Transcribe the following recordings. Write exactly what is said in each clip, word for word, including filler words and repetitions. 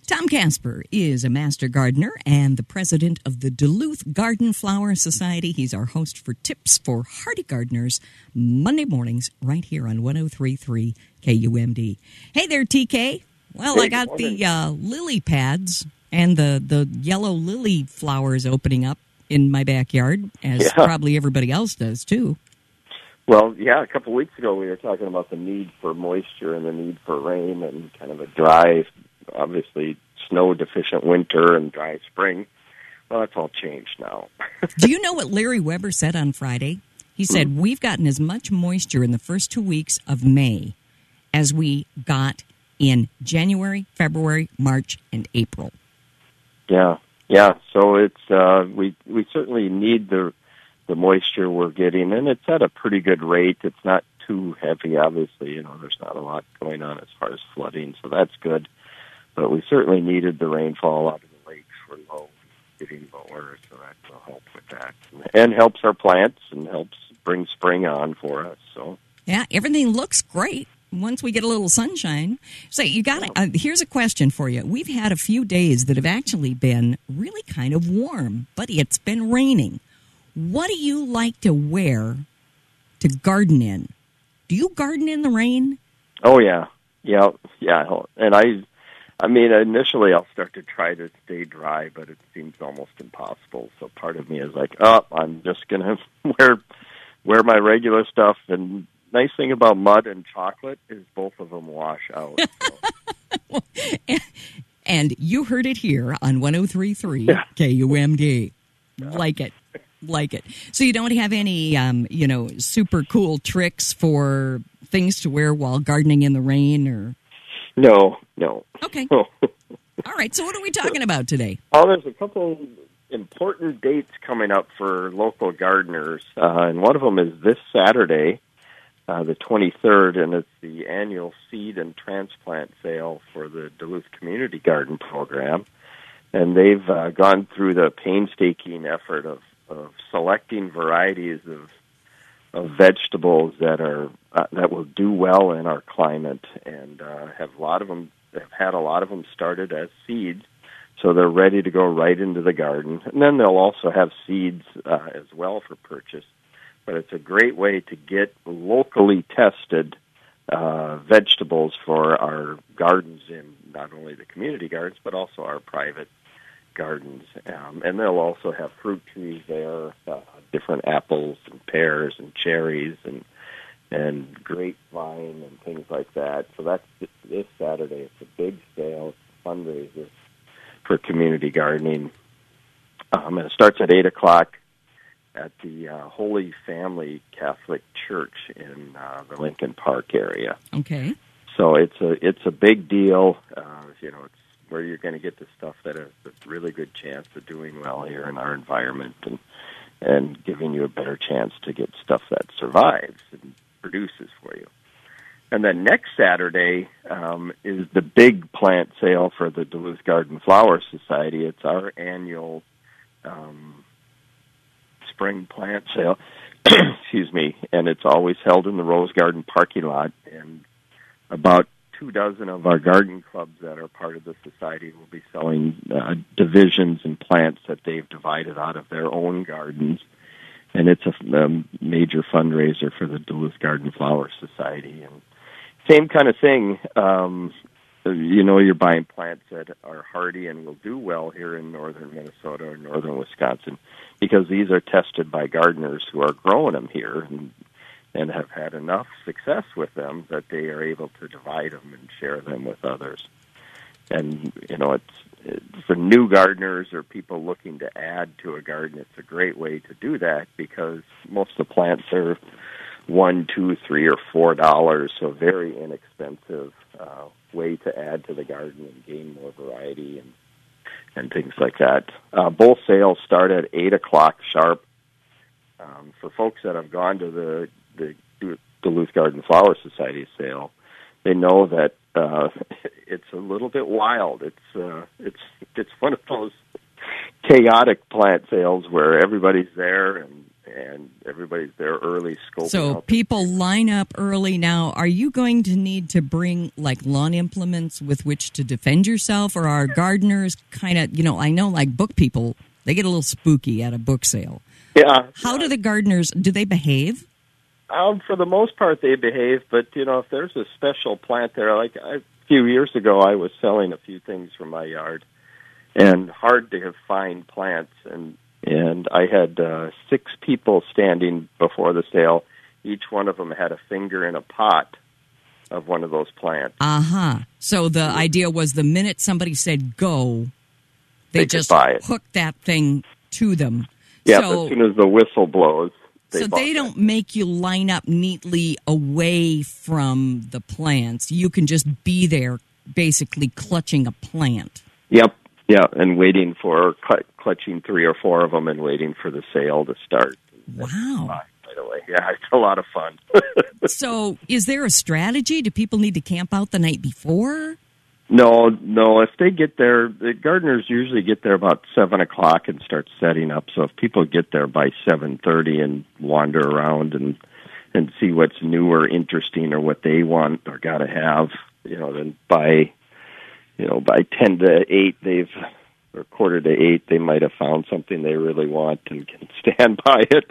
Tom Casper is a master gardener and the president of the Duluth Garden Flower Society. He's our host for Tips for Hardy Gardeners, Monday mornings right here on one oh three point three K U M D. Hey there, T K. Well, hey, I got the uh, lily pads and the, the yellow lily flowers opening up in my backyard, as yeah. probably everybody else does, too. Well, yeah, a couple of weeks ago we were talking about the need for moisture and the need for rain and kind of a dry, obviously snow-deficient winter and dry spring. Well, that's all changed now. Do you know what Larry Weber said on Friday? He said, mm-hmm. we've gotten as much moisture in the first two weeks of May as we got in January, February, March, and April. Yeah, yeah. So it's uh, we we certainly need the the moisture we're getting, and it's at a pretty good rate. It's not too heavy, obviously. You know, there's not a lot going on as far as flooding, so that's good. But we certainly needed the rainfall. Out of the lakes were low, getting lower, so that will help with that, and helps our plants and helps bring spring on for us. So yeah, everything looks great once we get a little sunshine. So you got to. Uh, here's a question for you. We've had a few days that have actually been really kind of warm, but it's been raining. What do you like to wear to garden in? Do you garden in the rain? Oh yeah, yeah, yeah. And I, I mean, initially I'll start to try to stay dry, but it seems almost impossible. So part of me is like, oh, I'm just gonna wear wear my regular stuff. And nice thing about mud and chocolate is both of them wash out. So. and, and you heard it here on one oh three point three yeah. K U M D. Yeah. Like it. Like it. So you don't have any, um, you know, super cool tricks for things to wear while gardening in the rain, or? No, no. Okay. All right. So what are we talking about today? Oh, there's a couple important dates coming up for local gardeners, uh, and one of them is this Saturday, uh, the twenty-third, and it's the annual seed and transplant sale for the Duluth Community Garden Program, and they've uh, gone through the painstaking effort of of selecting varieties of of vegetables that are uh, that will do well in our climate, and uh, have a lot of them have had a lot of them started as seeds, so they're ready to go right into the garden. And then they'll also have seeds uh, as well for purchase. But it's a great way to get locally tested uh, vegetables for our gardens in not only the community gardens but also our private gardens, um, and they'll also have fruit trees there, uh, different apples and pears and cherries and and grapevine and things like that. So that's this Saturday. It's a big sale. It's a fundraiser for community gardening, um, and it starts at eight o'clock at the uh, Holy Family Catholic Church in uh, the Lincoln Park area. Okay. So it's a it's a big deal. Uh, you know, it's where you're going to get the stuff that has a really good chance of doing well here in our environment, and and giving you a better chance to get stuff that survives and produces for you. And then next Saturday um, is the big plant sale for the Duluth Garden Flower Society. It's our annual um, spring plant sale, excuse me, and it's always held in the Rose Garden parking lot, and about two dozen of our garden clubs that are part of the society will be selling uh, divisions and plants that they've divided out of their own gardens. And it's a, a major fundraiser for the Duluth Garden Flower Society. And same kind of thing, um, you know, you're buying plants that are hardy and will do well here in northern Minnesota or northern Wisconsin, because these are tested by gardeners who are growing them here and and have had enough success with them that they are able to divide them and share them with others. And, you know, it's, it's for new gardeners or people looking to add to a garden, it's a great way to do that, because most of the plants are one, two, three, or four dollars, so very inexpensive uh, way to add to the garden and gain more variety and and things like that. Uh, both sales start at eight o'clock sharp. Um, for folks that have gone to the the Duluth Garden Flower Society sale, they know that uh, it's a little bit wild. It's uh, it's it's one of those chaotic plant sales where everybody's there and and everybody's there early scoping So out. people line up early now. Are you going to need to bring like lawn implements with which to defend yourself, or are gardeners kind of, you know, I know like book people, they get a little spooky at a book sale. Yeah. How do the gardeners, do they behave? Um, for the most part, they behave, but, you know, if there's a special plant there, like I, a few years ago, I was selling a few things from my yard, and hard to find plants, and and I had uh, six people standing before the sale. Each one of them had a finger in a pot of one of those plants. Uh-huh. So the idea was the minute somebody said go, they, They just could buy it. hooked that thing to them. Yeah, so, as soon as the whistle blows, they So bought they that. don't make you line up neatly away from the plants. You can just be there basically clutching a plant. Yep, yeah, and waiting for, cl- clutching three or four of them and waiting for the sale to start. Wow. Right away. Yeah, it's a lot of fun. So is there a strategy? Do people need to camp out the night before? No, no. If they get there, the gardeners usually get there about seven o'clock and start setting up. So if people get there by seven thirty and wander around and and see what's new or interesting or what they want or got to have, you know, then by you know by ten to eight, they've or quarter to eight, they might have found something they really want and can stand by it.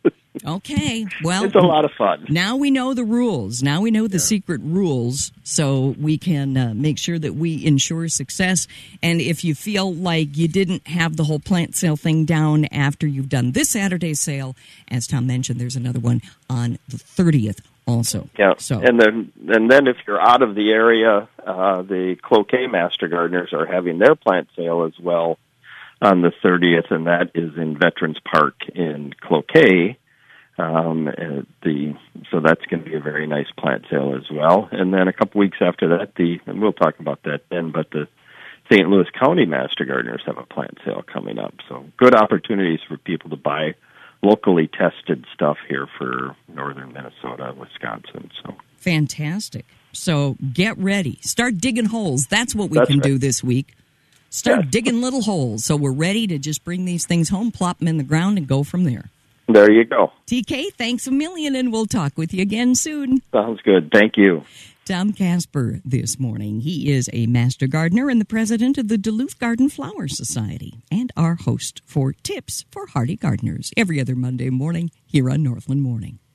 Okay. Well, It's a lot of fun. now we know the rules. Now we know the secret rules, so we can uh, make sure that we ensure success. And if you feel like you didn't have the whole plant sale thing down after you've done this Saturday's sale, as Tom mentioned, there's another one on the thirtieth also. Yeah, So and then and then if you're out of the area, uh, the Cloquet Master Gardeners are having their plant sale as well on the thirtieth, and that is in Veterans Park in Cloquet. Um, uh, the so that's going to be a very nice plant sale as well. And then a couple weeks after that, the and we'll talk about that then, but the Saint Louis County Master Gardeners have a plant sale coming up. So good opportunities for people to buy locally tested stuff here for northern Minnesota, Wisconsin. So fantastic. So get ready. Start digging holes. That's what we That's can right. do this week. Start Yeah. digging little holes. So we're ready to just bring these things home, plop them in the ground, and go from there. there you go. T K, thanks a million, and we'll talk with you again soon. Sounds good. Thank you. Tom Casper this morning. He is a master gardener and the president of the Duluth Garden Flower Society, and our host for Tips for Hardy Gardeners every other Monday morning here on Northland Morning.